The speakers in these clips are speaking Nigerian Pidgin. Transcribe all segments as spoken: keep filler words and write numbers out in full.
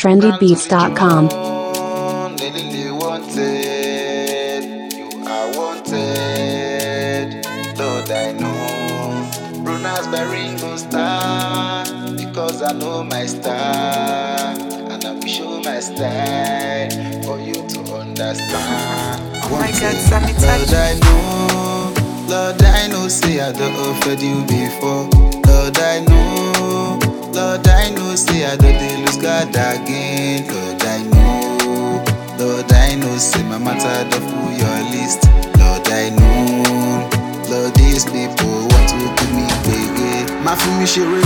trendy beats dot com. Lily wanted, you are wanted. Lord, I know. Brunas by Ringo Star, because I know my star, and I will show my style for you to understand. Oh my God, Sammy, touch Lord, I know. Lord, I know. Say I don't offered you before. Lord, I know. Lord, I know. Say I don't dey lose God again. Lord, I know. Lord, I know. Say my matter don't fool your list. Lord, I know. Lord, these people want to give me big. My family share o.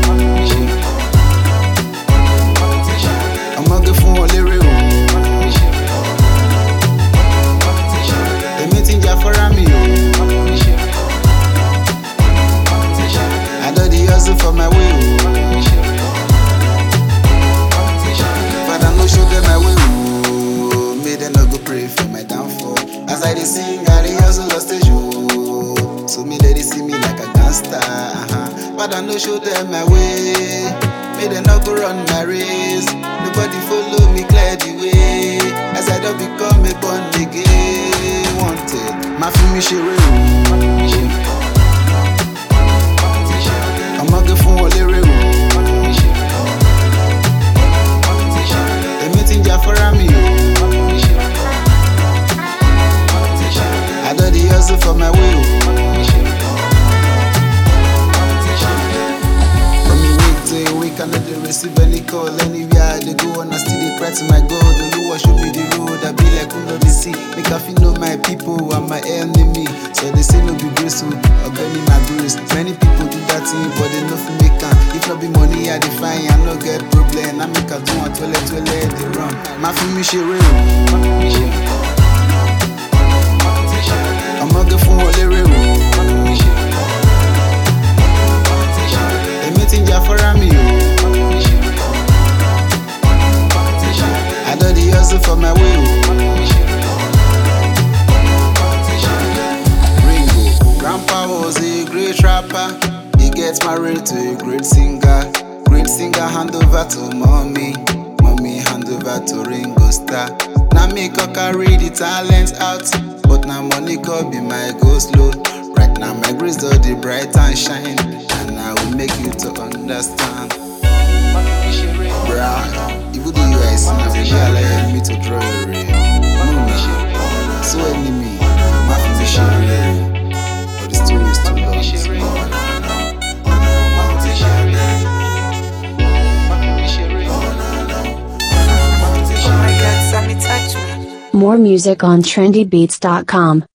I'm gonna for all the They meeting ya for me. I do the hustle for my way. But I no show them my way. May they not go pray for my downfall. As I dey sing, I dey hustle on stage. Oh. So me they see me like a gangster. Uh-huh. But I no show them my way. May they not go run my race. Nobody follow me clear the way. As I don't become a born again. Wanted, my family share. I'm gonna for all the They meeting ya for me. I do the hustle for my way. From a week to a week, I know they receive any call. Anywhere they go, and I still they cry to my God. The Lord show me the road. I be like under the sea. Make I feel know my people and my enemy. So they say no be grace, so I me my grace. Many people do that thing, but they know for me can. If not be money, I define, I no get problem. I make a do a toilet, toilet, they run. My family share. I'm gonna for all the They meeting ya for me. I do the hustle for my way. Ringo, grandpa was a great rapper. He gets married to a great singer. Great singer hand over to mommy. Mommy hand over to Ringo Star. Now me can carry the talent out, but now money could be my go slow. Right now my grace do the bright and shine, and I will make you to understand. Bruh, even though you are sin, I will not allow me to draw a ray. No, no, so enemy, my family share, but the story is too long. Oh my God, Sammy, touch me. More music on trendy beats dot com.